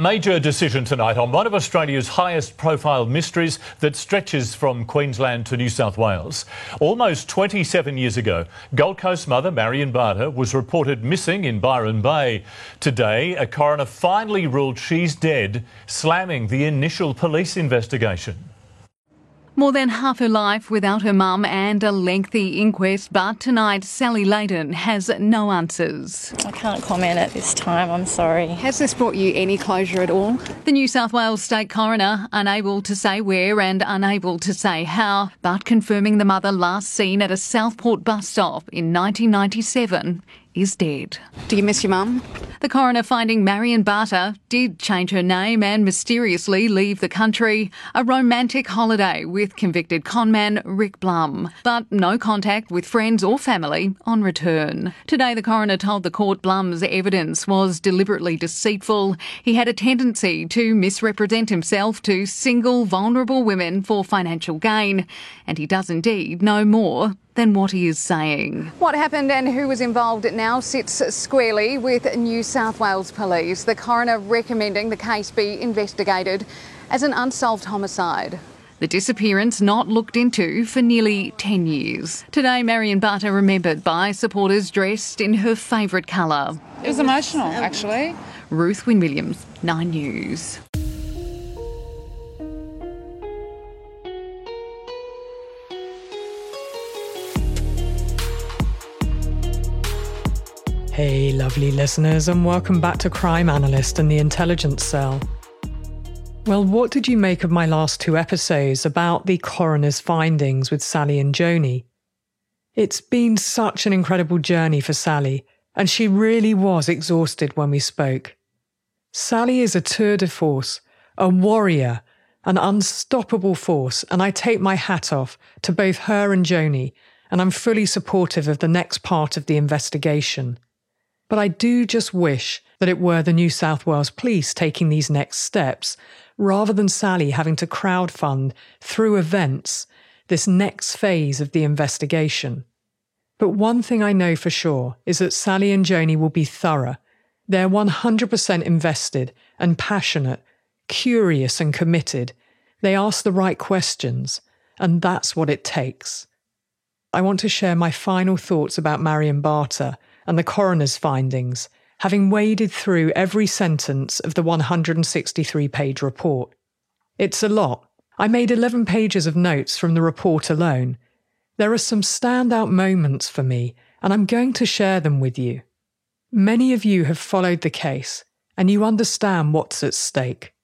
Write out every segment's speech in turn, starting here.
Major decision tonight on one of Australia's highest profile mysteries that stretches from Queensland to New South Wales. Almost 27 years ago, Gold Coast mother Marion Barter was reported missing in Byron Bay. Today, a coroner finally ruled she's dead, slamming the initial police investigation. More than half her life without her mum and a lengthy inquest, but tonight Sally Layden has no answers. I can't comment at this time, I'm sorry. Has this brought you any closure at all? The New South Wales State Coroner, unable to say where and unable to say how, but confirming the mother last seen at a Southport bus stop in 1997 is dead. Do you miss your mum? The coroner finding Marion Barter did change her name and mysteriously leave the country, a romantic holiday with convicted conman Rick Blum, but no contact with friends or family on return. Today the coroner told the court Blum's evidence was deliberately deceitful. He had a tendency to misrepresent himself to single, vulnerable women for financial gain, and he does indeed know more than what he is saying. What happened and who was involved now sits squarely with New South Wales Police. The coroner recommending the case be investigated as an unsolved homicide. The disappearance not looked into for nearly 10 years. Today, Marion Barter remembered by supporters dressed in her favourite colour. It was emotional, actually. Ruth Wynne-Williams, 9 News. Hey lovely listeners, and welcome back to Crime Analyst and the Intelligence Cell. Well, what did you make of my last two episodes about the coroner's findings with Sally and Joni? It's been such an incredible journey for Sally, and she really was exhausted when we spoke. Sally is a tour de force, a warrior, an unstoppable force, and I take my hat off to both her and Joni, and I'm fully supportive of the next part of the investigation. But I do just wish that it were the New South Wales Police taking these next steps, rather than Sally having to crowdfund through events this next phase of the investigation. But one thing I know for sure is that Sally and Joni will be thorough. They're 100% invested and passionate, curious and committed. They ask the right questions, and that's what it takes. I want to share my final thoughts about Marion Barter and the coroner's findings, having waded through every sentence of the 163-page report. It's a lot. I made 11 pages of notes from the report alone. There are some standout moments for me, and I'm going to share them with you. Many of you have followed the case, and you understand what's at stake.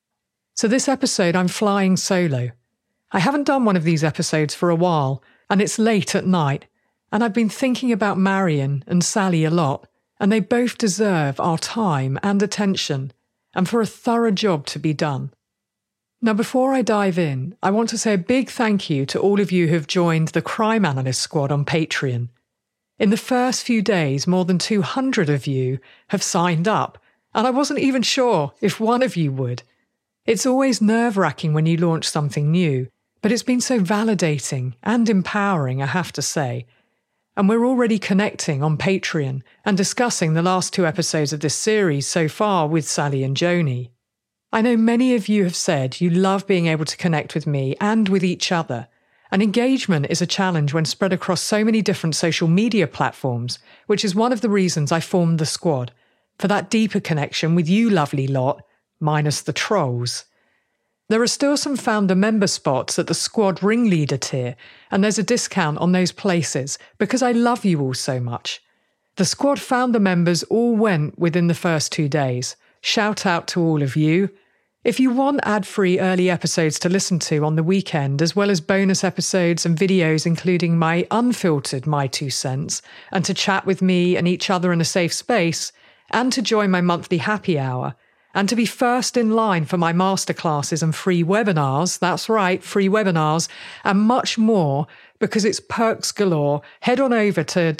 So this episode, I'm flying solo. I haven't done one of these episodes for a while, and it's late at night, and I've been thinking about Marion and Sally a lot, and they both deserve our time and attention, and for a thorough job to be done. Now, before I dive in, I want to say a big thank you to all of you who have joined the Crime Analyst Squad on Patreon. In the first few days, more than 200 of you have signed up, and I wasn't even sure if one of you would. It's always nerve-wracking when you launch something new, but it's been so validating and empowering, I have to say. And we're already connecting on Patreon and discussing the last two episodes of this series so far with Sally and Joni. I know many of you have said you love being able to connect with me and with each other, and engagement is a challenge when spread across so many different social media platforms, which is one of the reasons I formed the squad, for that deeper connection with you lovely lot, minus the trolls. There are still some founder member spots at the squad ringleader tier, and there's a discount on those places because I love you all so much. The squad founder members all went within the first 2 days. Shout out to all of you. If you want ad-free early episodes to listen to on the weekend, as well as bonus episodes and videos including my unfiltered My Two Cents, and to chat with me and each other in a safe space, and to join my monthly happy hour, and to be first in line for my masterclasses and free webinars, that's right, free webinars, and much more, because it's perks galore, head on over to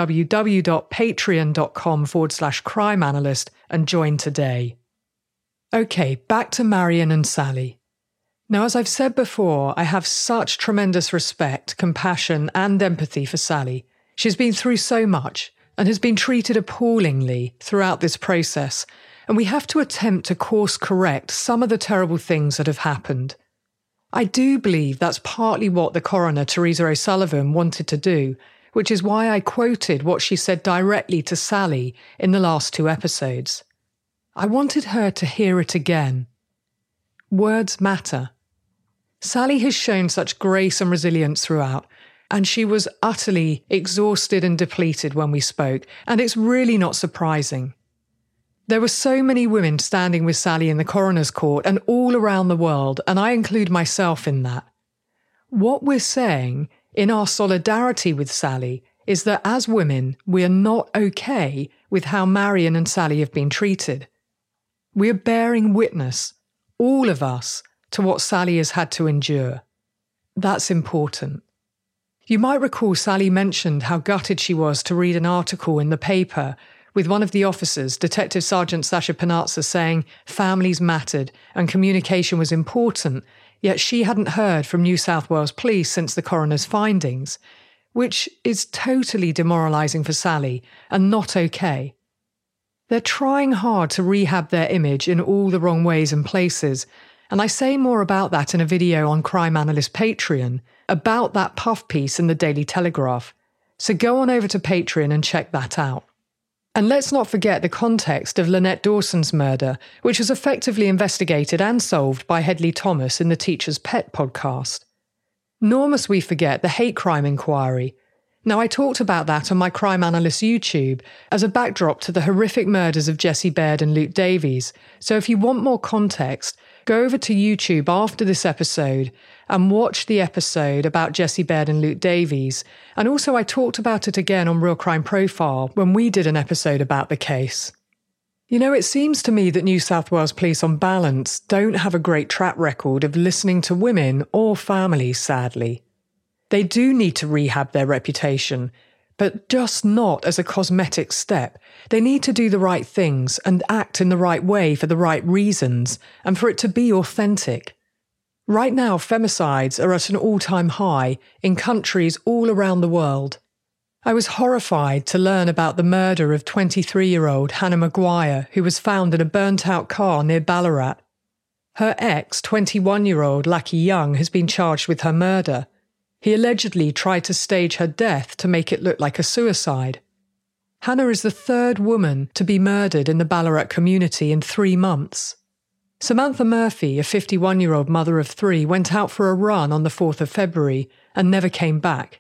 www.patreon.com/crimeanalyst and join today. Okay, back to Marion and Sally. Now, as I've said before, I have such tremendous respect, compassion, and empathy for Sally. She's been through so much and has been treated appallingly throughout this process, and we have to attempt to course correct some of the terrible things that have happened. I do believe that's partly what the coroner, Teresa O'Sullivan, wanted to do, which is why I quoted what she said directly to Sally in the last 2 episodes. I wanted her to hear it again. Words matter. Sally has shown such grace and resilience throughout, and she was utterly exhausted and depleted when we spoke, and it's really not surprising. There were so many women standing with Sally in the coroner's court and all around the world, and I include myself in that. What we're saying in our solidarity with Sally is that as women, we are not okay with how Marion and Sally have been treated. We are bearing witness, all of us, to what Sally has had to endure. That's important. You might recall Sally mentioned how gutted she was to read an article in the paper with one of the officers, Detective Sergeant Sasha Panazza, saying families mattered and communication was important, yet she hadn't heard from New South Wales Police since the coroner's findings, which is totally demoralising for Sally and not okay. They're trying hard to rehab their image in all the wrong ways and places, and I say more about that in a video on Crime Analyst Patreon about that puff piece in the Daily Telegraph. So go on over to Patreon and check that out. And let's not forget the context of Lynette Dawson's murder, which was effectively investigated and solved by Hedley Thomas in the Teacher's Pet podcast. Nor must we forget the hate crime inquiry. Now, I talked about that on my Crime Analyst YouTube as a backdrop to the horrific murders of Jessie Baird and Luke Davies, so if you want more context, go over to YouTube after this episode and watch the episode about Jessie Baird and Luke Davies. And also I talked about it again on Real Crime Profile when we did an episode about the case. You know, it seems to me that New South Wales Police on balance don't have a great track record of listening to women or families, sadly. They do need to rehab their reputation, but just not as a cosmetic step. They need to do the right things and act in the right way for the right reasons and for it to be authentic. Right now, femicides are at an all-time high in countries all around the world. I was horrified to learn about the murder of 23-year-old Hannah Maguire, who was found in a burnt-out car near Ballarat. Her ex, 21-year-old Lucky Young, has been charged with her murder. He allegedly tried to stage her death to make it look like a suicide. Hannah is the 3rd woman to be murdered in the Ballarat community in 3 months. Samantha Murphy, a 51-year-old mother of 3, went out for a run on the 4th of February and never came back.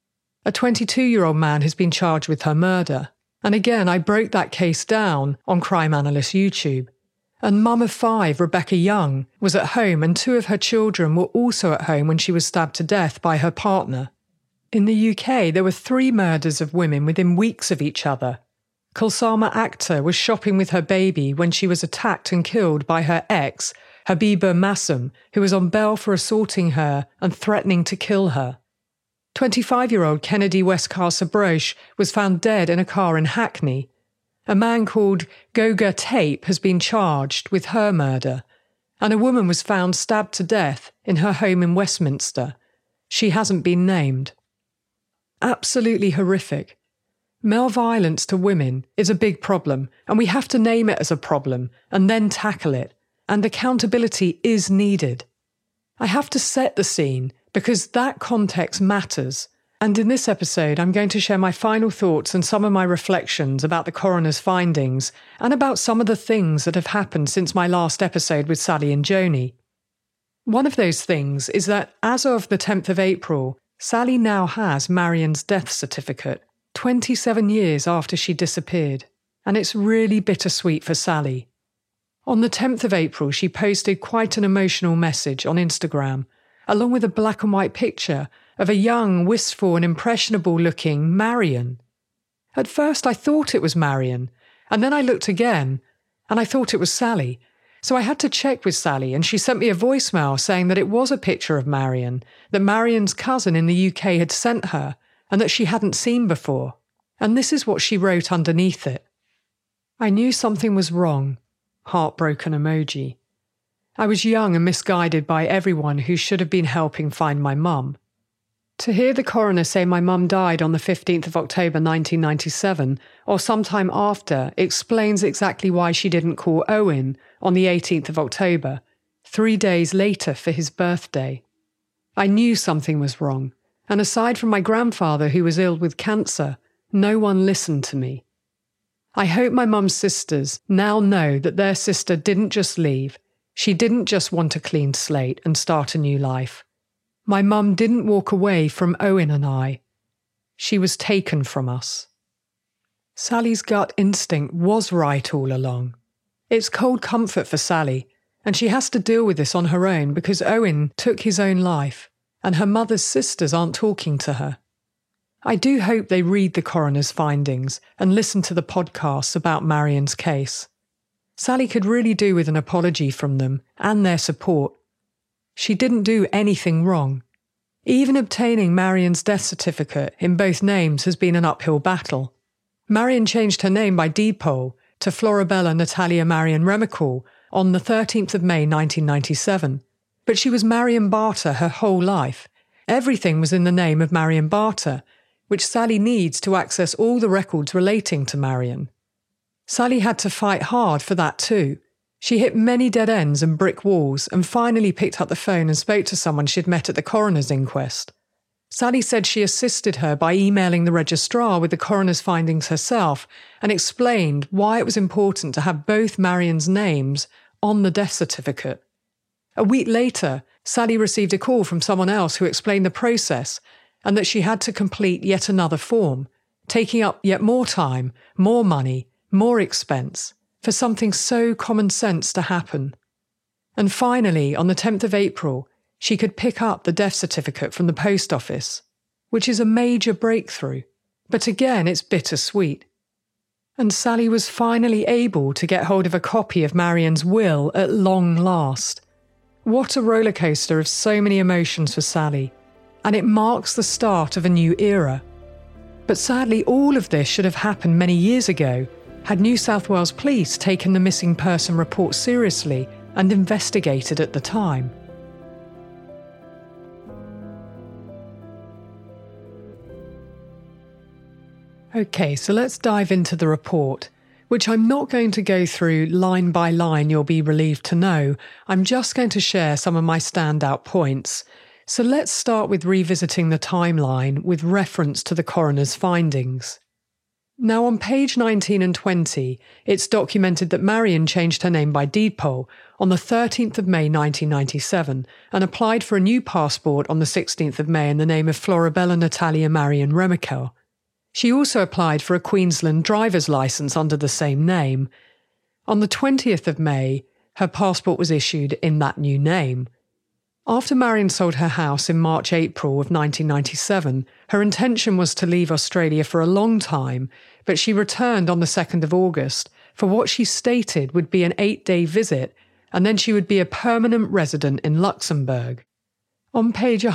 A 22-year-old man has been charged with her murder. And again, I broke that case down on Crime Analyst YouTube. And mum of 5, Rebecca Young, was at home and 2 of her children were also at home when she was stabbed to death by her partner. In the UK, there were 3 murders of women within weeks of each other. Kulsama Akhtar was shopping with her baby when she was attacked and killed by her ex, Habiba Massum, who was on bail for assaulting her and threatening to kill her. 25-year-old Kennedy Westcar-Sabroche was found dead in a car in Hackney. A man called Goga Tape has been charged with her murder, and a woman was found stabbed to death in her home in Westminster. She hasn't been named. Absolutely horrific. Male violence to women is a big problem, and we have to name it as a problem and then tackle it, and accountability is needed. I have to set the scene because that context matters, and in this episode I'm going to share my final thoughts and some of my reflections about the coroner's findings and about some of the things that have happened since my last episode with Sally and Joni. One of those things is that as of the 10th of April, Sally now has Marion's death certificate, 27 years after she disappeared, and it's really bittersweet for Sally. On the 10th of April, she posted quite an emotional message on Instagram, along with a black and white picture of a young, wistful and impressionable-looking Marion. At first I thought it was Marion, and then I looked again, and I thought it was Sally. So I had to check with Sally, and she sent me a voicemail saying that it was a picture of Marion, that Marion's cousin in the UK had sent her, and that she hadn't seen before. And this is what she wrote underneath it. I knew something was wrong. Heartbroken emoji. I was young and misguided by everyone who should have been helping find my mum. To hear the coroner say my mum died on the 15th of October 1997, or sometime after, explains exactly why she didn't call Owen on the 18th of October, 3 days later for his birthday. I knew something was wrong, and aside from my grandfather who was ill with cancer, no one listened to me. I hope my mum's sisters now know that their sister didn't just leave. She didn't just want a clean slate and start a new life. My mum didn't walk away from Owen and I. She was taken from us. Sally's gut instinct was right all along. It's cold comfort for Sally, and she has to deal with this on her own because Owen took his own life, and her mother's sisters aren't talking to her. I do hope they read the coroner's findings and listen to the podcasts about Marian's case. Sally could really do with an apology from them and their support. She didn't do anything wrong. Even obtaining Marian's death certificate in both names has been an uphill battle. Marian changed her name by deed poll to Florabella Natalia Marian Remical on the 13th of May 1997, but she was Marian Barter her whole life. Everything was in the name of Marian Barter, which Sally needs to access all the records relating to Marian. Sally had to fight hard for that too. She hit many dead ends and brick walls and finally picked up the phone and spoke to someone she'd met at the coroner's inquest. Sally said she assisted her by emailing the registrar with the coroner's findings herself and explained why it was important to have both Marian's names on the death certificate. A week later, Sally received a call from someone else who explained the process and that she had to complete yet another form, taking up yet more time, more money, more expense, for something so common sense to happen. And finally, on the 10th of April, she could pick up the death certificate from the post office, which is a major breakthrough, but again it's bittersweet. And Sally was finally able to get hold of a copy of Marian's will at long last. What a rollercoaster of so many emotions for Sally, and it marks the start of a new era. But sadly, all of this should have happened many years ago, had New South Wales Police taken the missing person report seriously and investigated at the time. Okay, so let's dive into the report, which I'm not going to go through line by line, you'll be relieved to know. I'm just going to share some of my standout points. So let's start with revisiting the timeline with reference to the coroner's findings. Now on page 19 and 20, it's documented that Marian changed her name by deed poll on the 13th of May 1997 and applied for a new passport on the 16th of May in the name of Florabella Natalia Marian Remical. She also applied for a Queensland driver's licence under the same name. On the 20th of May, her passport was issued in that new name. After Marian sold her house in March-April of 1997, her intention was to leave Australia for a long time, but she returned on the 2nd of August for what she stated would be an 8-day visit, and then she would be a permanent resident in Luxembourg. On page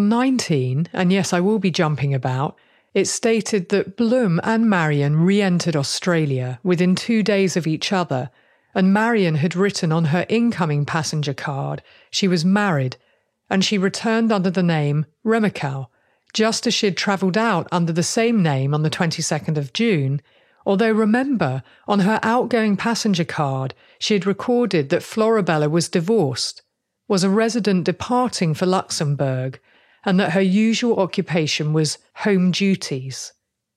119, and yes, I will be jumping about, it stated that Blum and Marian re-entered Australia within 2 days of each other, and Marian had written on her incoming passenger card she was married, and she returned under the name Remical, just as she had travelled out under the same name on the 22nd of June, although remember, on her outgoing passenger card she had recorded that Florabella was divorced, was a resident departing for Luxembourg, and that her usual occupation was home duties.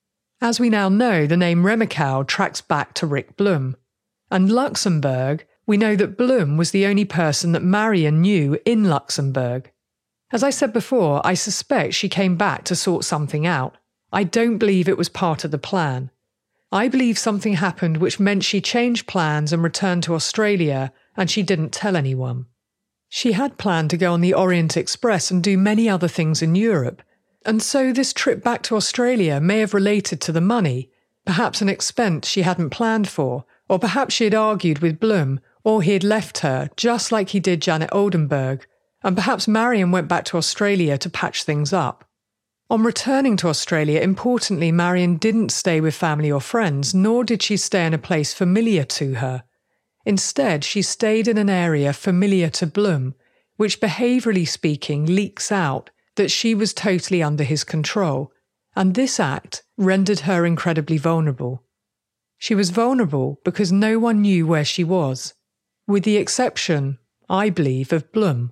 As we now know, the name Remical tracks back to Rick Blum. And Luxembourg, we know that Blum was the only person that Marian knew in Luxembourg. As I said before, I suspect she came back to sort something out. I don't believe it was part of the plan. I believe something happened which meant she changed plans and returned to Australia, and she didn't tell anyone. She had planned to go on the Orient Express and do many other things in Europe, and so this trip back to Australia may have related to the money, perhaps an expense she hadn't planned for, or perhaps she had argued with Blum, or he had left her, just like he did Janet Oldenburg, and perhaps Marian went back to Australia to patch things up. On returning to Australia, importantly, Marian didn't stay with family or friends, nor did she stay in a place familiar to her. Instead, she stayed in an area familiar to Blum, which behaviourally speaking leaks out that she was totally under his control, and this act rendered her incredibly vulnerable. She was vulnerable because no one knew where she was, with the exception, I believe, of Blum.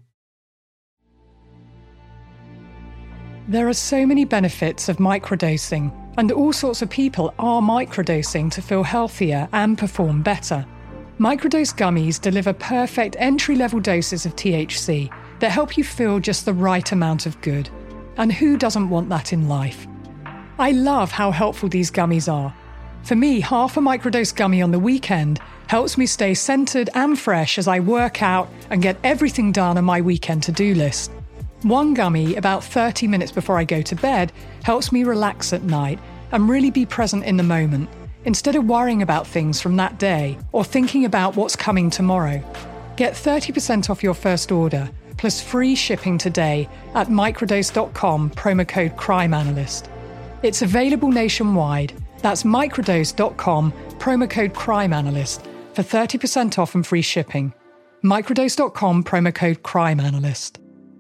There are so many benefits of microdosing, and all sorts of people are microdosing to feel healthier and perform better. Microdose gummies deliver perfect entry-level doses of THC that help you feel just the right amount of good. And who doesn't want that in life? I love how helpful these gummies are. For me, half a microdose gummy on the weekend helps me stay centered and fresh as I work out and get everything done on my weekend to-do list. One gummy, about 30 minutes before I go to bed, helps me relax at night and really be present in the moment, instead of worrying about things from that day or thinking about what's coming tomorrow. Get 30% off your first order, plus free shipping today at microdose.com, promo code CRIMEANALYST. It's available nationwide. That's microdose.com, promo code CRIMEANALYST for 30% off and free shipping. Microdose.com, promo code CRIMEANALYST.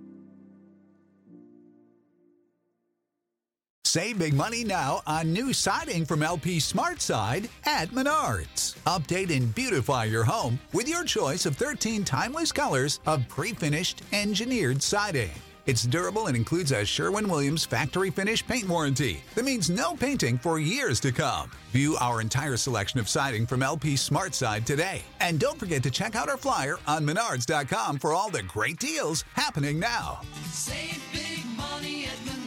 Save big money now on new siding from LP SmartSide at Menards. Update and beautify your home with your choice of 13 timeless colors of pre-finished engineered siding. It's durable and includes a Sherwin-Williams factory finish paint warranty that means no painting for years to come. View our entire selection of siding from LP SmartSide today. And don't forget to check out our flyer on Menards.com for all the great deals happening now. Save big money at Menards.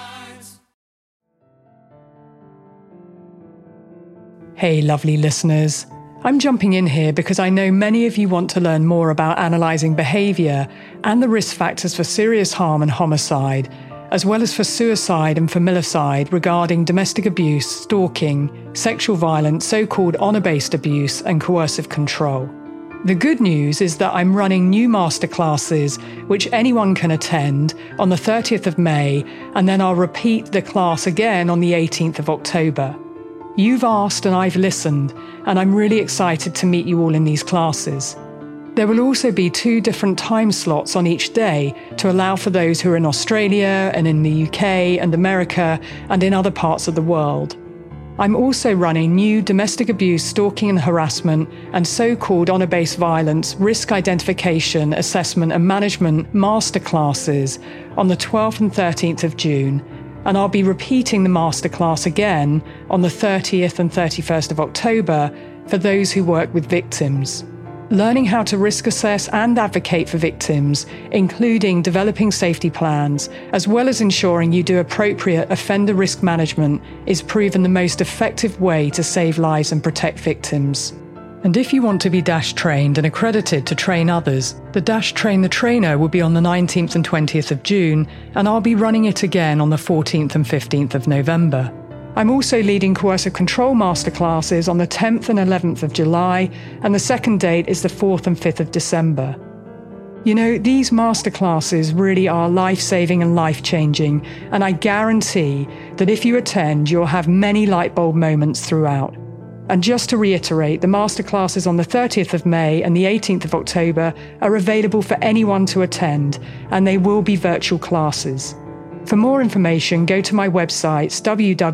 Hey, lovely listeners. I'm jumping in here because I know many of you want to learn more about analysing behaviour and the risk factors for serious harm and homicide, as well as for suicide and familicide regarding domestic abuse, stalking, sexual violence, so-called honour-based abuse and coercive control. The good news is that I'm running new masterclasses which anyone can attend on the 30th of May, and then I'll repeat the class again on the 18th of October. You've asked and I've listened, and I'm really excited to meet you all in these classes. There will also be 2 different time slots on each day to allow for those who are in Australia and in the UK and America and in other parts of the world. I'm also running new domestic abuse, stalking and harassment and so-called honour-based violence, risk identification, assessment and management masterclasses on the 12th and 13th of June, and I'll be repeating the masterclass again on the 30th and 31st of October for those who work with victims. Learning how to risk assess and advocate for victims, including developing safety plans, as well as ensuring you do appropriate offender risk management, is proven the most effective way to save lives and protect victims. And if you want to be DASH trained and accredited to train others, the DASH Train the Trainer will be on the 19th and 20th of June, and I'll be running it again on the 14th and 15th of November. I'm also leading coercive control masterclasses on the 10th and 11th of July, and the second date is the 4th and 5th of December. You know, these masterclasses really are life-saving and life-changing, and I guarantee that if you attend, you'll have many light bulb moments throughout. And just to reiterate, the masterclasses on the 30th of May and the 18th of October are available for anyone to attend, and they will be virtual classes. For more information, go to my websites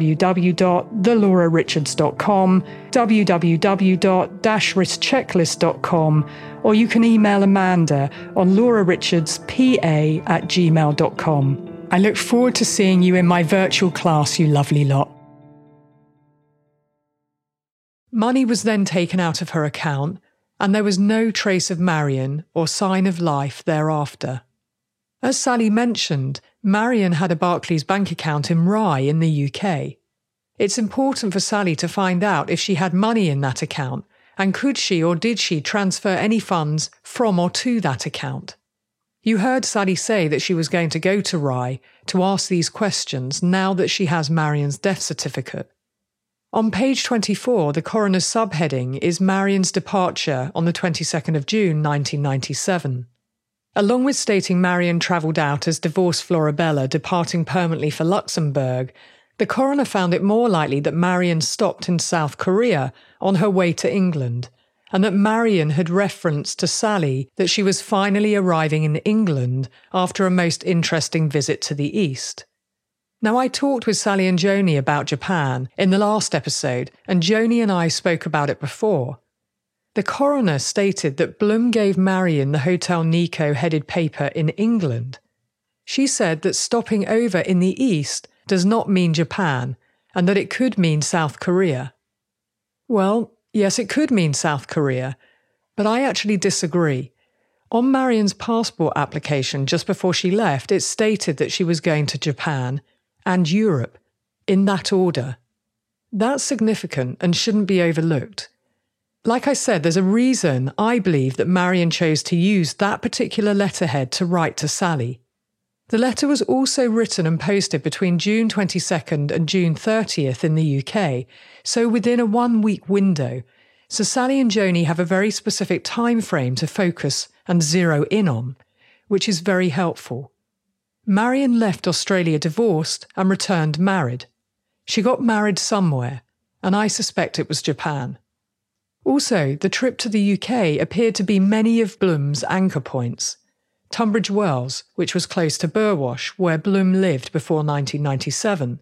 www.thelaurarichards.com, www.riskchecklist.com, or you can email Amanda on laurarichardspa@gmail.com. I look forward to seeing you in my virtual class, you lovely lot. Money was then taken out of her account, and there was no trace of Marion or sign of life thereafter. As Sally mentioned, Marion had a Barclays bank account in Rye in the UK. It's important for Sally to find out if she had money in that account, and could she or did she transfer any funds from or to that account. You heard Sally say that she was going to go to Rye to ask these questions now that she has Marion's death certificate. On page 24, the coroner's subheading is Marion's departure on the 22nd of June 1997. Along with stating Marion travelled out as divorced Florabella, departing permanently for Luxembourg, the coroner found it more likely that Marion stopped in South Korea on her way to England, and that Marion had referenced to Sally that she was finally arriving in England after a most interesting visit to the East. Now, I talked with Sally and Joni about Japan in the last episode, and Joni and I spoke about it before. The coroner stated that Blum gave Marion the Hotel Nikko headed paper in England. She said that stopping over in the East does not mean Japan, and that it could mean South Korea. Well, yes, it could mean South Korea, but I actually disagree. On Marion's passport application just before she left, it stated that she was going to Japan and Europe, in that order. That's significant and shouldn't be overlooked. Like I said, there's a reason I believe that Marion chose to use that particular letterhead to write to Sally. The letter was also written and posted between June 22nd and June 30th in the UK, so within a 1-week window, so Sally and Joni have a very specific time frame to focus and zero in on, which is very helpful. Marion left Australia divorced and returned married. She got married somewhere, and I suspect it was Japan. Also, the trip to the UK appeared to be many of Blum's anchor points. Tunbridge Wells, which was close to Burwash, where Blum lived before 1997.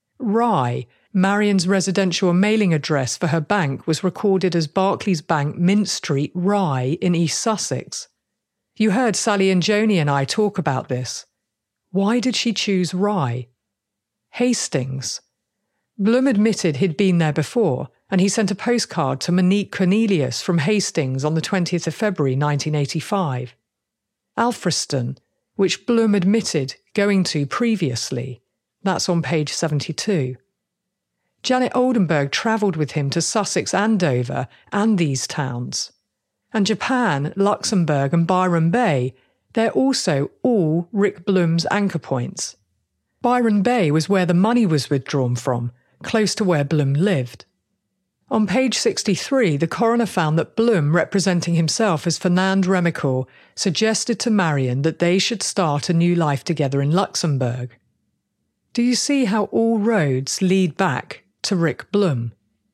Rye, Marion's residential and mailing address for her bank, was recorded as Barclays Bank, Mint Street, Rye in East Sussex. You heard Sally and Joni and I talk about this. Why did she choose Rye? Hastings. Blum admitted he'd been there before, and he sent a postcard to Monique Cornelius from Hastings on the 20th of February 1985. Alfriston, which Blum admitted going to previously. That's on page 72. Janet Oldenburg travelled with him to Sussex and Dover and these towns. And Japan, Luxembourg and Byron Bay, they're also all Rick Blum's anchor points. Byron Bay was where the money was withdrawn from, close to where Blum lived. On page 63, the coroner found that Blum, representing himself as Fernand Remicourt, suggested to Marion that they should start a new life together in Luxembourg. Do you see how all roads lead back to Rick Blum?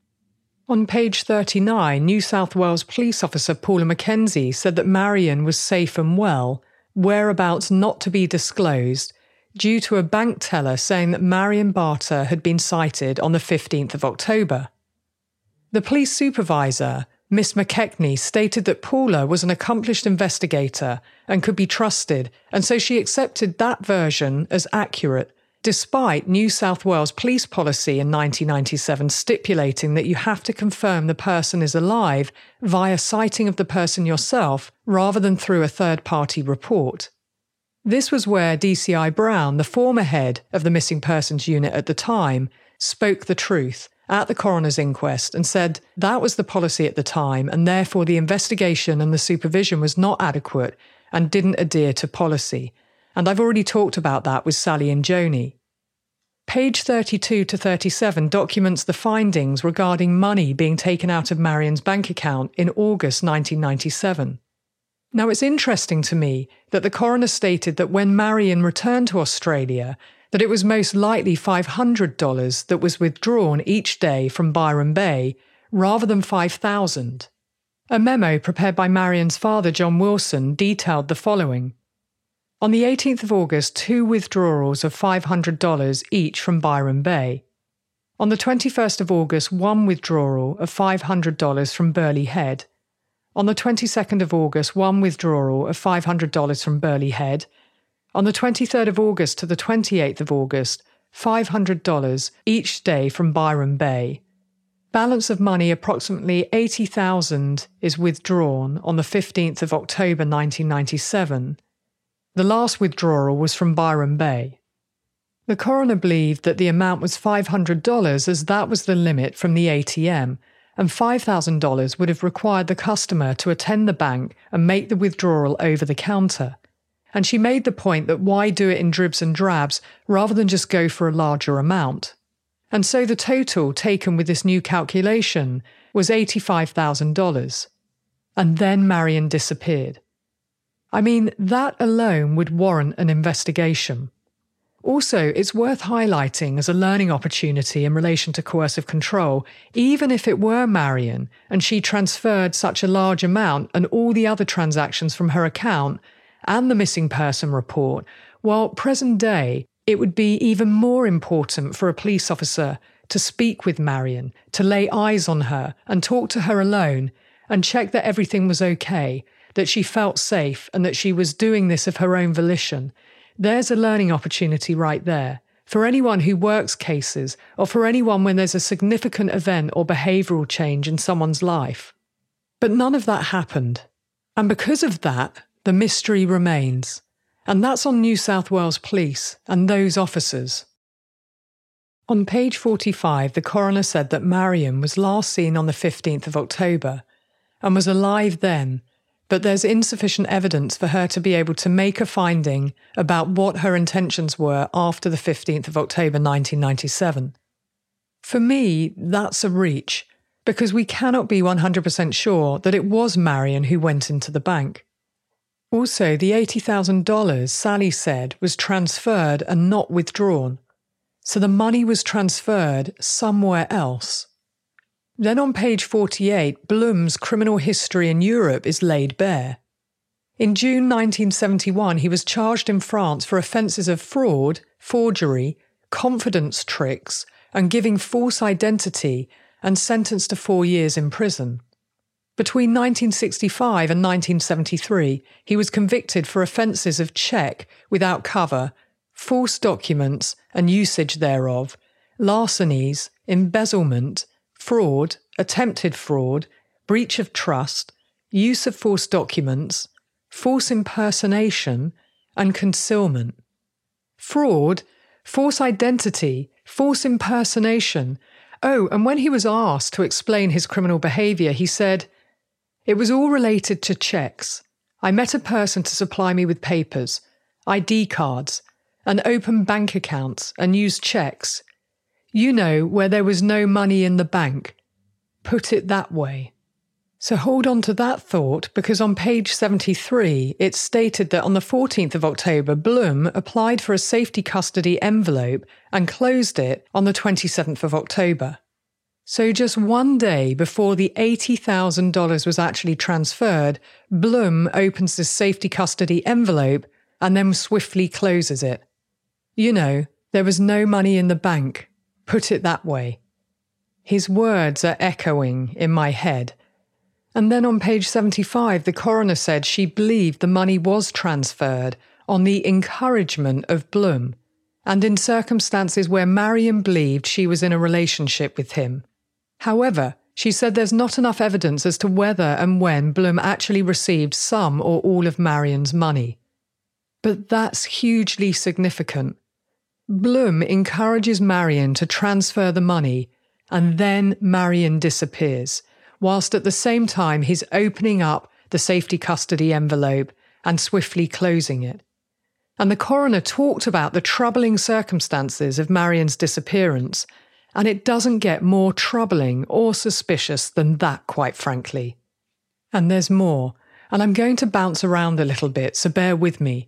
On page 39, New South Wales police officer Paula Mackenzie said that Marion was safe and well, whereabouts not to be disclosed, due to a bank teller saying that Marion Barter had been sighted on the 15th of October. The police supervisor, Miss McKechnie, stated that Paula was an accomplished investigator and could be trusted, and so she accepted that version as accurate, despite New South Wales police policy in 1997 stipulating that you have to confirm the person is alive via sighting of the person yourself rather than through a third-party report. This was where DCI Brown, the former head of the Missing Persons Unit at the time, spoke the truth at the coroner's inquest and said that was the policy at the time and therefore the investigation and the supervision was not adequate and didn't adhere to policy. And I've already talked about that with Sally and Joni. Page 32 to 37 documents the findings regarding money being taken out of Marion's bank account in August 1997. Now, it's interesting to me that the coroner stated that when Marion returned to Australia, that it was most likely $500 that was withdrawn each day from Byron Bay, rather than $5,000. A memo prepared by Marion's father, John Wilson, detailed the following. On the 18th of August, 2 withdrawals of $500 each from Byron Bay. On the 21st of August, 1 withdrawal of $500 from Burleigh Head. On the 22nd of August, 1 withdrawal of $500 from Burleigh Head. On the 23rd of August to the 28th of August, $500 each day from Byron Bay. Balance of money approximately $80,000 is withdrawn on the 15th of October 1997. The last withdrawal was from Byron Bay. The coroner believed that the amount was $500 as that was the limit from the ATM, and $5,000 would have required the customer to attend the bank and make the withdrawal over the counter. And she made the point that why do it in dribs and drabs rather than just go for a larger amount? And so the total taken with this new calculation was $85,000. And then Marion disappeared. I mean, that alone would warrant an investigation. Also, it's worth highlighting as a learning opportunity in relation to coercive control, even if it were Marion and she transferred such a large amount and all the other transactions from her account and the missing person report, while present day, it would be even more important for a police officer to speak with Marion, to lay eyes on her and talk to her alone and check that everything was okay, that she felt safe and that she was doing this of her own volition. There's a learning opportunity right there for anyone who works cases or for anyone when there's a significant event or behavioural change in someone's life. But none of that happened. And because of that, the mystery remains. And that's on New South Wales Police and those officers. On page 45, the coroner said that Marion was last seen on the 15th of October and was alive then, but there's insufficient evidence for her to be able to make a finding about what her intentions were after the 15th of October 1997. For me, that's a reach, because we cannot be 100% sure that it was Marion who went into the bank. Also, the $80,000 Sally said was transferred and not withdrawn, so the money was transferred somewhere else. Then on page 48, Blum's criminal history in Europe is laid bare. In June 1971, he was charged in France for offences of fraud, forgery, confidence tricks, and giving false identity, and sentenced to 4 years in prison. Between 1965 and 1973, he was convicted for offences of cheque without cover, false documents and usage thereof, larcenies, embezzlement, fraud, attempted fraud, breach of trust, use of false documents, false impersonation, and concealment. Fraud, false identity, false impersonation. Oh, and when he was asked to explain his criminal behaviour, he said, "It was all related to cheques. I met a person to supply me with papers, ID cards, and open bank accounts and used cheques. You know, where there was no money in the bank. Put it that way." So hold on to that thought, because on page 73, it's stated that on the 14th of October, Blum applied for a safety custody envelope and closed it on the 27th of October. So just one day before the $80,000 was actually transferred, Blum opens this safety custody envelope and then swiftly closes it. You know, there was no money in the bank. Put it that way. His words are echoing in my head. And then on page 75, the coroner said she believed the money was transferred on the encouragement of Blum, and in circumstances where Marion believed she was in a relationship with him. However, she said there's not enough evidence as to whether and when Blum actually received some or all of Marion's money. But that's hugely significant. Blum encourages Marion to transfer the money, and then Marion disappears, whilst at the same time he's opening up the safety custody envelope and swiftly closing it. And the coroner talked about the troubling circumstances of Marion's disappearance, and it doesn't get more troubling or suspicious than that, quite frankly. And there's more, and I'm going to bounce around a little bit, so bear with me.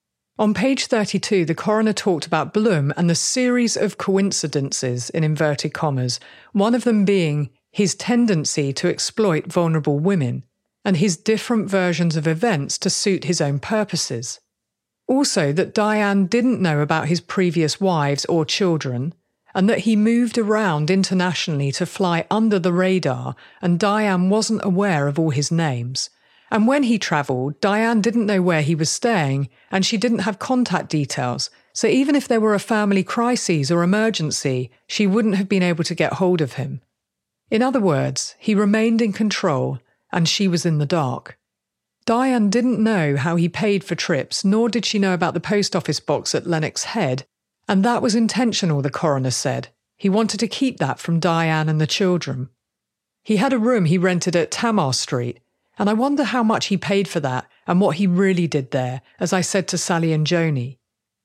On page 32, the coroner talked about Blum and the series of coincidences, in inverted commas, one of them being his tendency to exploit vulnerable women, and his different versions of events to suit his own purposes. Also, that Diane didn't know about his previous wives or children, and that he moved around internationally to fly under the radar, and Diane wasn't aware of all his names. And when he travelled, Diane didn't know where he was staying, and she didn't have contact details, so even if there were a family crisis or emergency, she wouldn't have been able to get hold of him. In other words, he remained in control, and she was in the dark. Diane didn't know how he paid for trips, nor did she know about the post office box at Lennox Head, and that was intentional, the coroner said. He wanted to keep that from Diane and the children. He had a room he rented at Tamar Street, and I wonder how much he paid for that and what he really did there, as I said to Sally and Joni.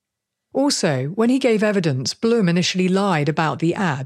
Also, when he gave evidence, Blum initially lied about the ad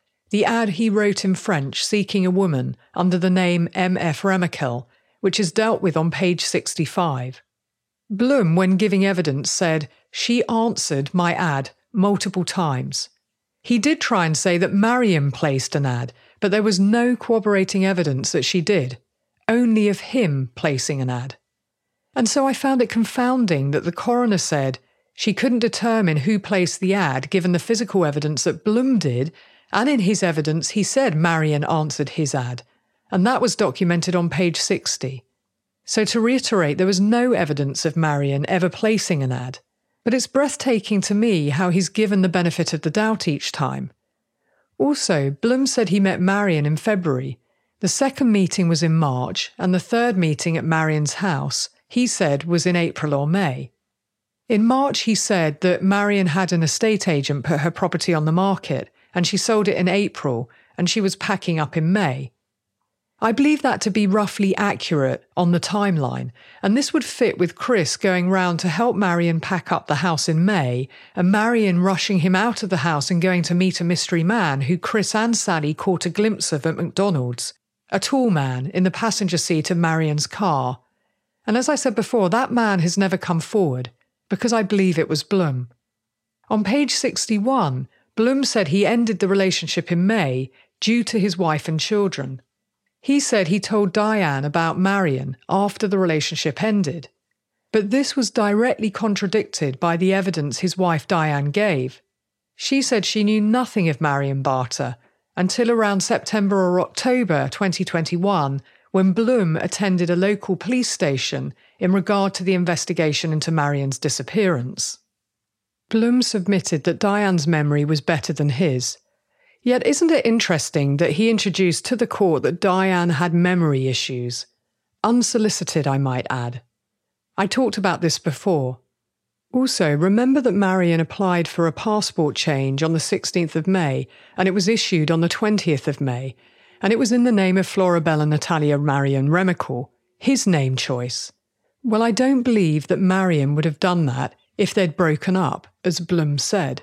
he wrote in French seeking a woman under the name M.F. Remakel, which is dealt with on page 65. Blum, when giving evidence, said she answered my ad multiple times. He did try and say that Marion placed an ad, but there was no corroborating evidence that she did, only of him placing an ad. And so I found it confounding that the coroner said she couldn't determine who placed the ad given the physical evidence that Blum did, and in his evidence he said Marion answered his ad, and that was documented on page 60. So to reiterate, there was no evidence of Marion ever placing an ad. But it's breathtaking to me how he's given the benefit of the doubt each time. Also, Blum said he met Marion in February. The second meeting was in March, and the third meeting at Marion's house, he said, was in April or May. In March, he said that Marion had an estate agent put her property on the market, and she sold it in April, and she was packing up in May. I believe that to be roughly accurate on the timeline, and this would fit with Chris going round to help Marion pack up the house in May, and Marion rushing him out of the house and going to meet a mystery man who Chris and Sally caught a glimpse of at McDonald's, a tall man in the passenger seat of Marion's car. And as I said before, that man has never come forward, because I believe it was Blum. On page 61, Blum said he ended the relationship in May due to his wife and children. He said he told Diane about Marion after the relationship ended, but this was directly contradicted by the evidence his wife Diane gave. She said she knew nothing of Marion Barter until around September or October 2021, when Blum attended a local police station in regard to the investigation into Marion's disappearance. Blum submitted that Diane's memory was better than his. Yet isn't it interesting that he introduced to the court that Diane had memory issues? Unsolicited, I might add. I talked about this before. Also, remember that Marion applied for a passport change on the 16th of May, and it was issued on the 20th of May, and it was in the name of Florabella Natalia Marion Remical, his name choice. Well, I don't believe that Marion would have done that if they'd broken up, as Blum said.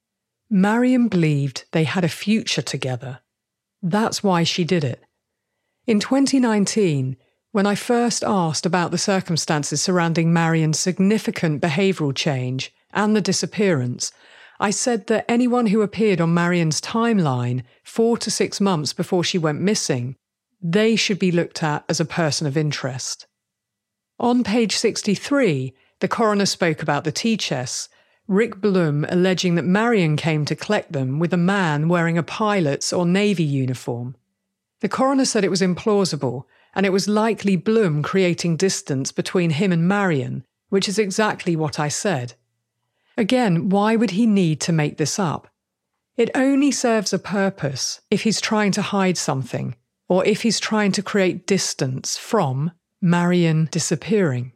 Marion believed they had a future together. That's why she did it. In 2019, when I first asked about the circumstances surrounding Marion's significant behavioural change and the disappearance, I said that anyone who appeared on Marion's timeline 4 to 6 months before she went missing, they should be looked at as a person of interest. On page 63, the coroner spoke about the tea chests, Rick Blum alleging that Marion came to collect them with a man wearing a pilot's or Navy uniform. The coroner said it was implausible, and it was likely Blum creating distance between him and Marion, which is exactly what I said. Again, why would he need to make this up? It only serves a purpose if he's trying to hide something, or if he's trying to create distance from Marion disappearing.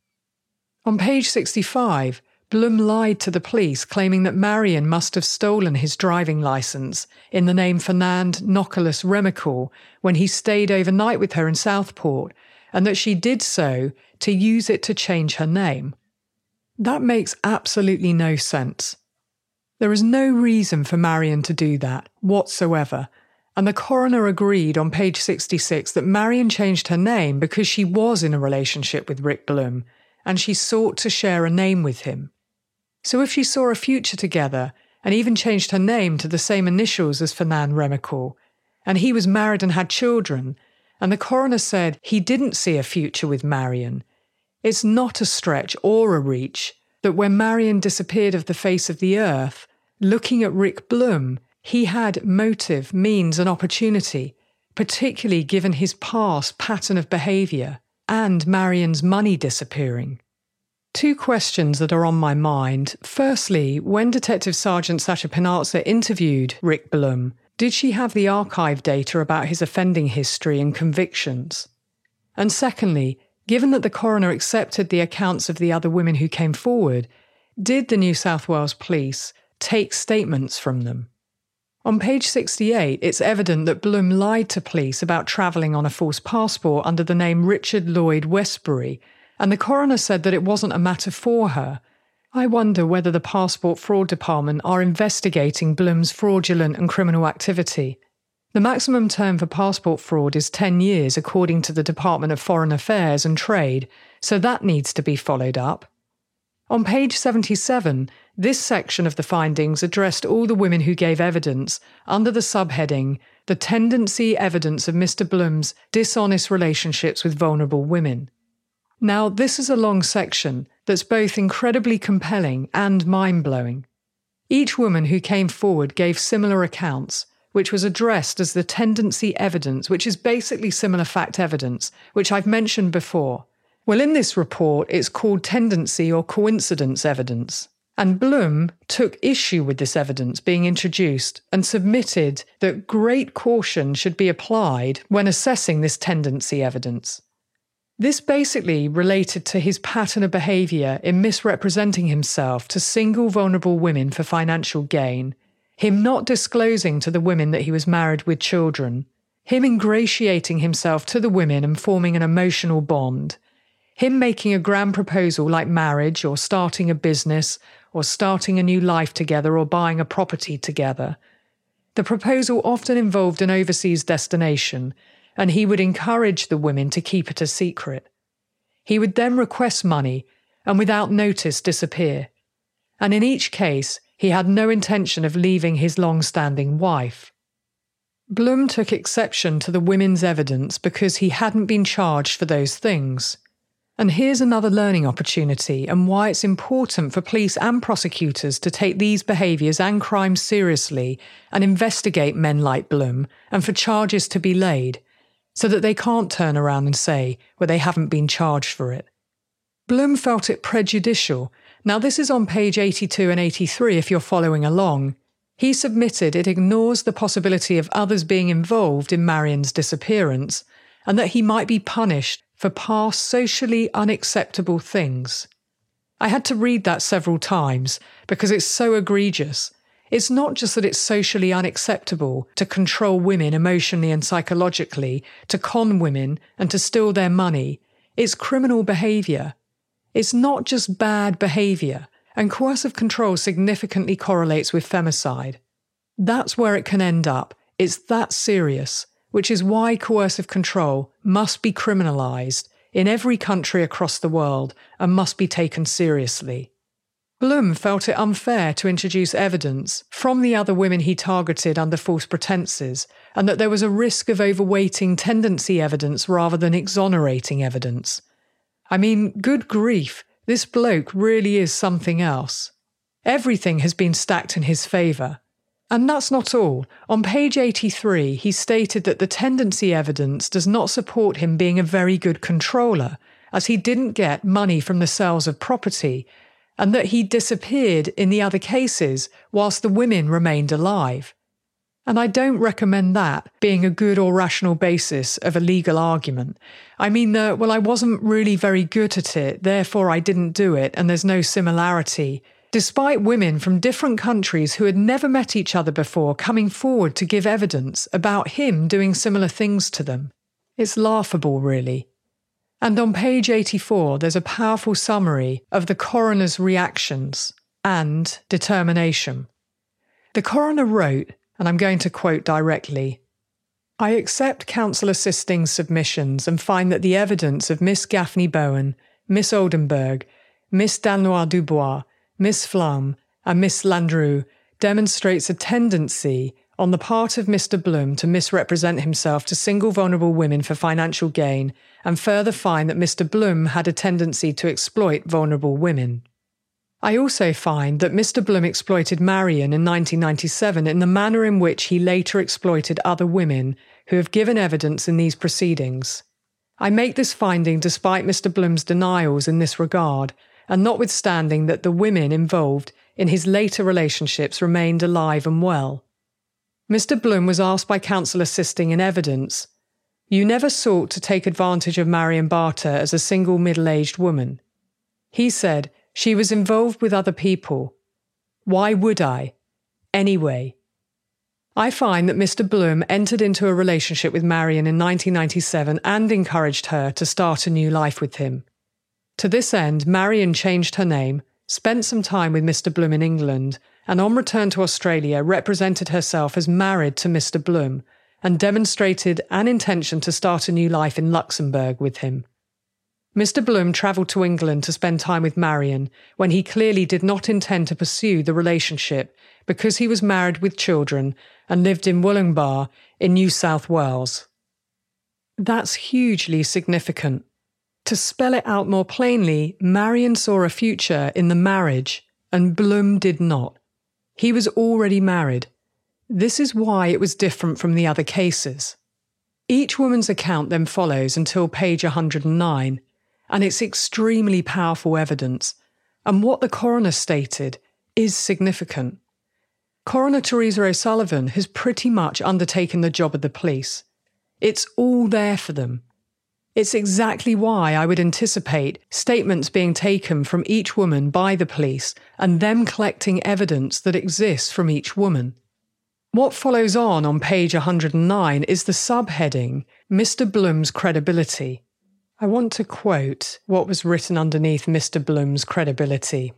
On page 65, Blum lied to the police, claiming that Marion must have stolen his driving licence in the name Fernand Nokolas Remical when he stayed overnight with her in Southport, and that she did so to use it to change her name. That makes absolutely no sense. There is no reason for Marion to do that whatsoever, and the coroner agreed on page 66 that Marion changed her name because she was in a relationship with Rick Blum, and she sought to share a name with him. So if she saw a future together, and even changed her name to the same initials as Fernand Remical, and he was married and had children, and the coroner said he didn't see a future with Marion, it's not a stretch or a reach that when Marion disappeared off the face of the earth, looking at Rick Blum, he had motive, means and opportunity, particularly given his past pattern of behaviour and Marion's money disappearing. Two questions that are on my mind. Firstly, when Detective Sergeant Sasha Pinazza interviewed Rick Blum, did she have the archive data about his offending history and convictions? And secondly, given that the coroner accepted the accounts of the other women who came forward, did the New South Wales Police take statements from them? On page 68, it's evident that Blum lied to police about travelling on a false passport under the name Richard Lloyd Westbury, and the coroner said that it wasn't a matter for her. I wonder whether the Passport Fraud Department are investigating Blum's fraudulent and criminal activity. The maximum term for passport fraud is 10 years according to the Department of Foreign Affairs and Trade, so that needs to be followed up. On page 77, this section of the findings addressed all the women who gave evidence under the subheading, The Tendency Evidence of Mr. Blum's Dishonest Relationships with Vulnerable Women. Now, this is a long section that's both incredibly compelling and mind-blowing. Each woman who came forward gave similar accounts, which was addressed as the tendency evidence, which is basically similar fact evidence, which I've mentioned before. Well, in this report, it's called tendency or coincidence evidence. And Blum took issue with this evidence being introduced and submitted that great caution should be applied when assessing this tendency evidence. This basically related to his pattern of behaviour in misrepresenting himself to single vulnerable women for financial gain, him not disclosing to the women that he was married with children, him ingratiating himself to the women and forming an emotional bond, him making a grand proposal like marriage or starting a business or starting a new life together or buying a property together. The proposal often involved an overseas destination, and he would encourage the women to keep it a secret. He would then request money and without notice disappear. And in each case, he had no intention of leaving his long-standing wife. Blum took exception to the women's evidence because he hadn't been charged for those things. And here's another learning opportunity and why it's important for police and prosecutors to take these behaviours and crimes seriously and investigate men like Blum and for charges to be laid, so that they can't turn around and say, well, they haven't been charged for it. Blum felt it prejudicial. Now this is on page 82 and 83 if you're following along. He submitted it ignores the possibility of others being involved in Marion's disappearance and that he might be punished for past socially unacceptable things. I had to read that several times because it's so egregious. It's not just that it's socially unacceptable to control women emotionally and psychologically, to con women and to steal their money. It's criminal behaviour. It's not just bad behaviour, and coercive control significantly correlates with femicide. That's where it can end up. It's that serious, which is why coercive control must be criminalised in every country across the world and must be taken seriously. Blum felt it unfair to introduce evidence from the other women he targeted under false pretences, and that there was a risk of overweighting tendency evidence rather than exonerating evidence. I mean, good grief, this bloke really is something else. Everything has been stacked in his favour. And that's not all. On page 83, he stated that the tendency evidence does not support him being a very good controller, as he didn't get money from the sales of property, and that he disappeared in the other cases whilst the women remained alive. And I don't recommend that being a good or rational basis of a legal argument. I mean, I wasn't really very good at it, therefore I didn't do it, and there's no similarity, despite women from different countries who had never met each other before coming forward to give evidence about him doing similar things to them. It's laughable, really. And on page 84, there's a powerful summary of the coroner's reactions and determination. The coroner wrote, and I'm going to quote directly, "I accept counsel assisting's submissions and find that the evidence of Miss Gaffney Bowen, Miss Oldenburg, Miss Dalnois-Dubois, Miss Flamme and Miss Landru demonstrates a tendency on the part of Mr. Blum to misrepresent himself to single vulnerable women for financial gain, and further find that Mr. Blum had a tendency to exploit vulnerable women. I also find that Mr. Blum exploited Marion in 1997 in the manner in which he later exploited other women who have given evidence in these proceedings. I make this finding despite Mr. Blum's denials in this regard, and notwithstanding that the women involved in his later relationships remained alive and well. Mr. Blum was asked by counsel assisting in evidence, 'You never sought to take advantage of Marion Barter as a single middle-aged woman.' He said, 'She was involved with other people. Why would I? Anyway.' I find that Mr. Blum entered into a relationship with Marion in 1997 and encouraged her to start a new life with him. To this end, Marion changed her name, spent some time with Mr. Blum in England, and on return to Australia represented herself as married to Mr. Blum and demonstrated an intention to start a new life in Luxembourg with him. Mr. Bloom travelled to England to spend time with Marion when he clearly did not intend to pursue the relationship because he was married with children and lived in Wollongbar in New South Wales. That's hugely significant. To spell it out more plainly, Marion saw a future in the marriage and Bloom did not. He was already married. This is why it was different from the other cases. Each woman's account then follows until page 109, and it's extremely powerful evidence, and what the coroner stated is significant. Coroner Teresa O'Sullivan has pretty much undertaken the job of the police. It's all there for them. It's exactly why I would anticipate statements being taken from each woman by the police and them collecting evidence that exists from each woman. What follows on page 109 is the subheading, Mr. Bloom's credibility. I want to quote what was written underneath Mr. Bloom's credibility.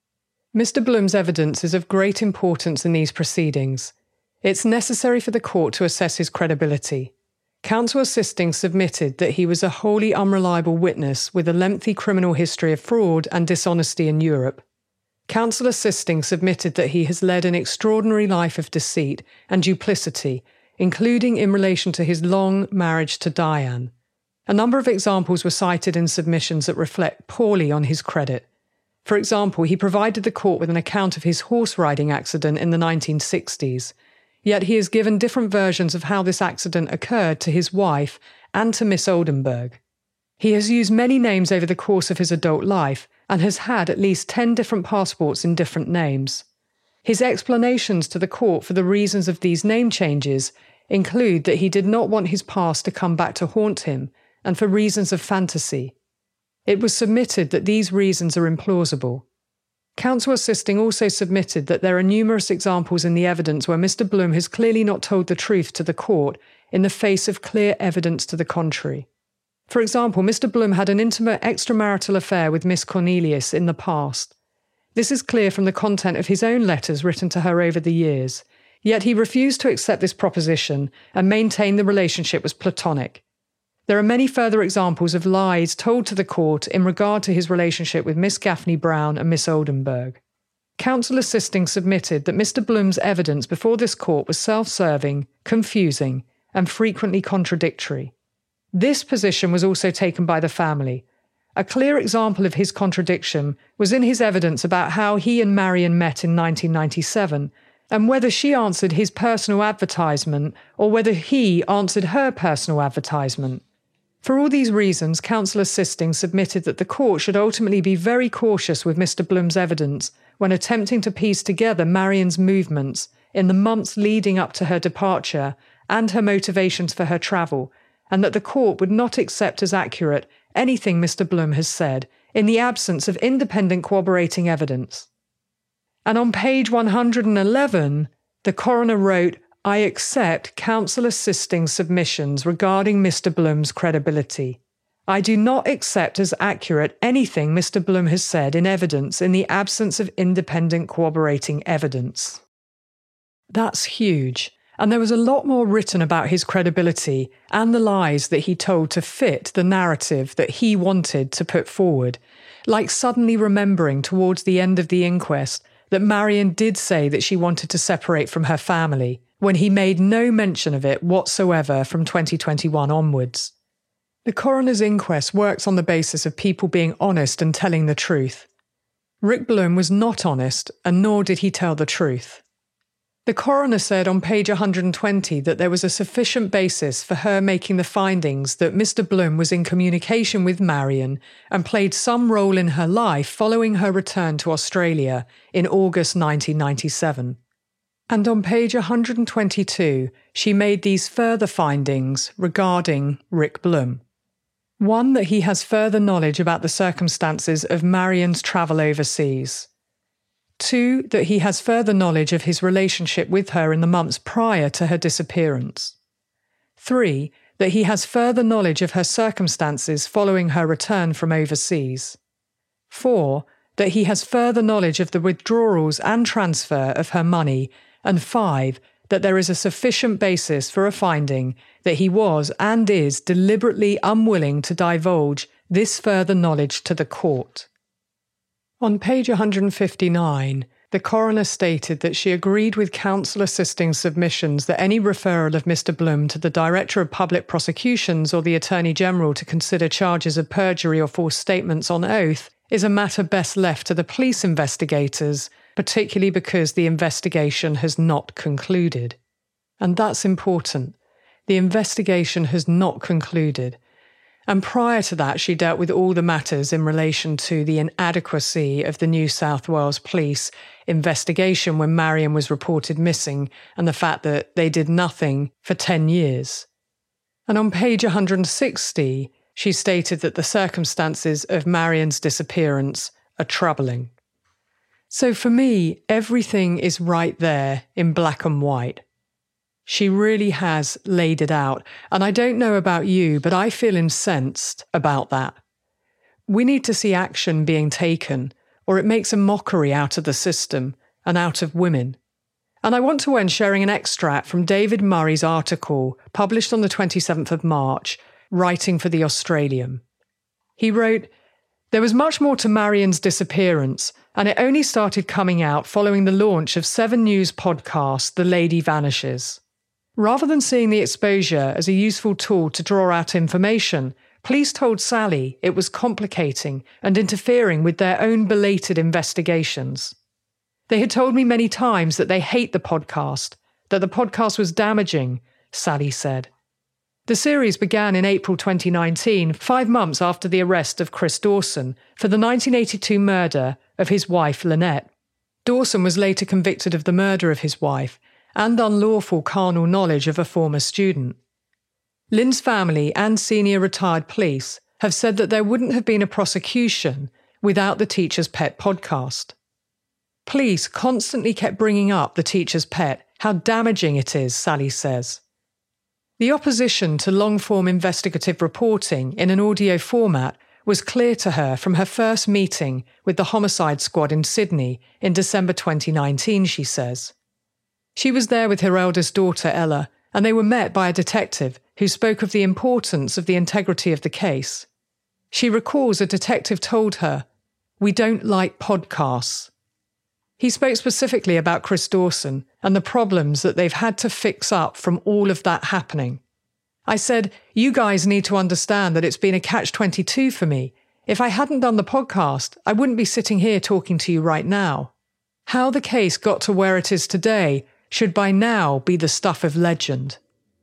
Mr. Bloom's evidence is of great importance in these proceedings. It's necessary for the court to assess his credibility. Counsel assisting submitted that he was a wholly unreliable witness with a lengthy criminal history of fraud and dishonesty in Europe. Counsel assisting submitted that he has led an extraordinary life of deceit and duplicity, including in relation to his long marriage to Diane. A number of examples were cited in submissions that reflect poorly on his credit. For example, he provided the court with an account of his horse riding accident in the 1960s, yet he has given different versions of how this accident occurred to his wife and to Miss Oldenburg. He has used many names over the course of his adult life and has had at least 10 different passports in different names. His explanations to the court for the reasons of these name changes include that he did not want his past to come back to haunt him and for reasons of fantasy. It was submitted that these reasons are implausible. Counsel assisting also submitted that there are numerous examples in the evidence where Mr. Bloom has clearly not told the truth to the court in the face of clear evidence to the contrary. For example, Mr. Bloom had an intimate extramarital affair with Miss Cornelius in the past. This is clear from the content of his own letters written to her over the years, yet he refused to accept this proposition and maintained the relationship was platonic. There are many further examples of lies told to the court in regard to his relationship with Miss Gaffney Brown and Miss Oldenburg. Counsel assisting submitted that Mr. Bloom's evidence before this court was self-serving, confusing, and frequently contradictory. This position was also taken by the family. A clear example of his contradiction was in his evidence about how he and Marion met in 1997, and whether she answered his personal advertisement or whether he answered her personal advertisement. For all these reasons, counsel assisting submitted that the court should ultimately be very cautious with Mr. Bloom's evidence when attempting to piece together Marion's movements in the months leading up to her departure and her motivations for her travel, and that the court would not accept as accurate anything Mr. Bloom has said in the absence of independent corroborating evidence. And on page 111, the coroner wrote, "I accept counsel assisting submissions regarding Mr. Bloom's credibility. I do not accept as accurate anything Mr. Bloom has said in evidence in the absence of independent corroborating evidence." That's huge, and there was a lot more written about his credibility and the lies that he told to fit the narrative that he wanted to put forward, like suddenly remembering towards the end of the inquest that Marion did say that she wanted to separate from her family, when he made no mention of it whatsoever from 2021 onwards. The coroner's inquest works on the basis of people being honest and telling the truth. Rick Bloom was not honest, and nor did he tell the truth. The coroner said on page 120 that there was a sufficient basis for her making the findings that Mr. Bloom was in communication with Marion and played some role in her life following her return to Australia in August 1997. And on page 122, she made these further findings regarding Rick Bloom. 1, that he has further knowledge about the circumstances of Marion's travel overseas. 2, that he has further knowledge of his relationship with her in the months prior to her disappearance. 3, that he has further knowledge of her circumstances following her return from overseas. 4, that he has further knowledge of the withdrawals and transfer of her money. And 5, that there is a sufficient basis for a finding that he was and is deliberately unwilling to divulge this further knowledge to the court. On page 159, the coroner stated that she agreed with counsel assisting submissions that any referral of Mr. Blum to the Director of Public Prosecutions or the Attorney General to consider charges of perjury or false statements on oath is a matter best left to the police investigators, particularly because the investigation has not concluded. And that's important. The investigation has not concluded. And prior to that, she dealt with all the matters in relation to the inadequacy of the New South Wales Police investigation when Marion was reported missing and the fact that they did nothing for 10 years. And on page 160, she stated that the circumstances of Marion's disappearance are troubling. So for me, everything is right there in black and white. She really has laid it out. And I don't know about you, but I feel incensed about that. We need to see action being taken, or it makes a mockery out of the system and out of women. And I want to end sharing an extract from David Murray's article published on the 27th of March, writing for The Australian. He wrote, "There was much more to Marion's disappearance, and it only started coming out following the launch of 7 News podcast, The Lady Vanishes. Rather than seeing the exposure as a useful tool to draw out information, police told Sally it was complicating and interfering with their own belated investigations. They had told me many times that they hate the podcast, that the podcast was damaging," Sally said. The series began in April 2019, 5 months after the arrest of Chris Dawson for the 1982 murder of his wife Lynette. Dawson was later convicted of the murder of his wife and unlawful carnal knowledge of a former student. Lynn's family and senior retired police have said that there wouldn't have been a prosecution without the Teacher's Pet podcast. Police constantly kept bringing up the Teacher's Pet, how damaging it is, Sally says. The opposition to long-form investigative reporting in an audio format was clear to her from her first meeting with the Homicide Squad in Sydney in December 2019, she says. She was there with her eldest daughter, Ella, and they were met by a detective who spoke of the importance of the integrity of the case. She recalls a detective told her, "We don't like podcasts." He spoke specifically about Chris Dawson and the problems that they've had to fix up from all of that happening. I said, "You guys need to understand that it's been a catch-22 for me. If I hadn't done the podcast, I wouldn't be sitting here talking to you right now. How the case got to where it is today should by now be the stuff of legend."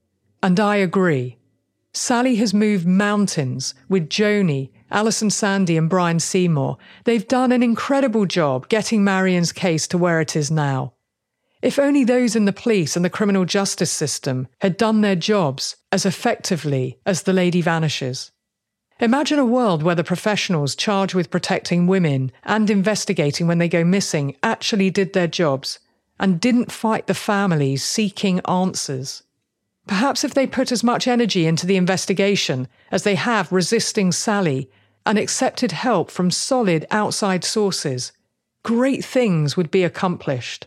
And I agree. Sally has moved mountains with Joni, Alison Sandy and Brian Seymour. They've done an incredible job getting Marion's case to where it is now. If only those in the police and the criminal justice system had done their jobs as effectively as The Lady Vanishes. Imagine a world where the professionals charged with protecting women and investigating when they go missing actually did their jobs and didn't fight the families seeking answers. Perhaps if they put as much energy into the investigation as they have resisting Sally and accepted help from solid outside sources, great things would be accomplished.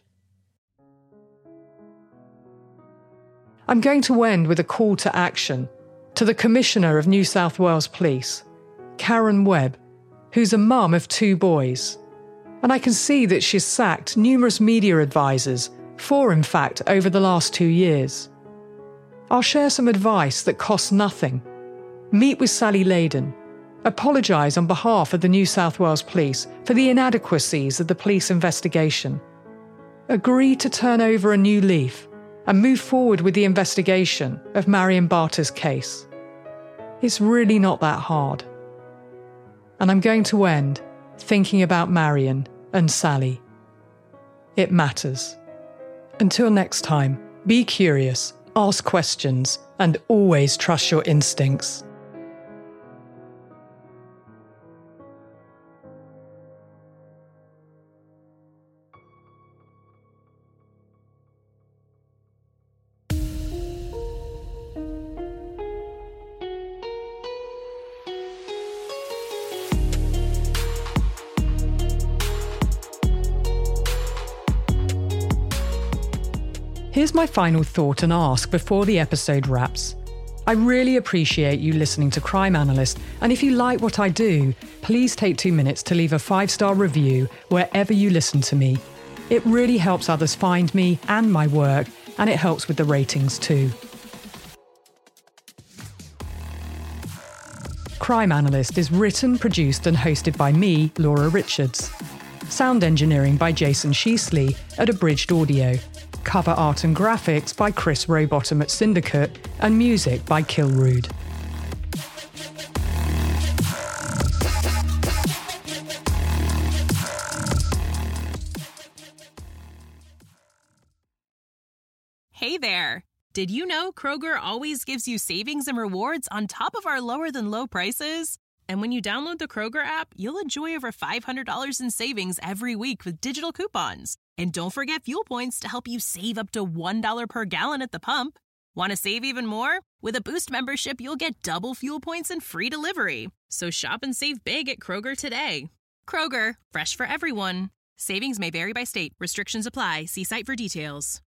I'm going to end with a call to action to the Commissioner of New South Wales Police, Karen Webb, who's a mum of 2 boys. And I can see that she's sacked numerous media advisors, 4 in fact over the last 2 years. I'll share some advice that costs nothing. Meet with Sally Layden. Apologise on behalf of the New South Wales Police for the inadequacies of the police investigation. Agree to turn over a new leaf and move forward with the investigation of Marion Barter's case. It's really not that hard. And I'm going to end thinking about Marion and Sally. It matters. Until next time, be curious, ask questions, and always trust your instincts. Here's my final thought and ask before the episode wraps. I really appreciate you listening to Crime Analyst, and if you like what I do, please take 2 minutes to leave a 5-star review wherever you listen to me. It really helps others find me and my work, and it helps with the ratings too. Crime Analyst is written, produced and hosted by me, Laura Richards. Sound engineering by Jason Sheasley at Abridged Audio. Cover art and graphics by Chris Rowbottom at Syndicate, and music by Kilrude. Hey there! Did you know Kroger always gives you savings and rewards on top of our lower-than-low prices? And when you download the Kroger app, you'll enjoy over $500 in savings every week with digital coupons. And don't forget fuel points to help you save up to $1 per gallon at the pump. Want to save even more? With a Boost membership, you'll get double fuel points and free delivery. So shop and save big at Kroger today. Kroger, fresh for everyone. Savings may vary by state. Restrictions apply. See site for details.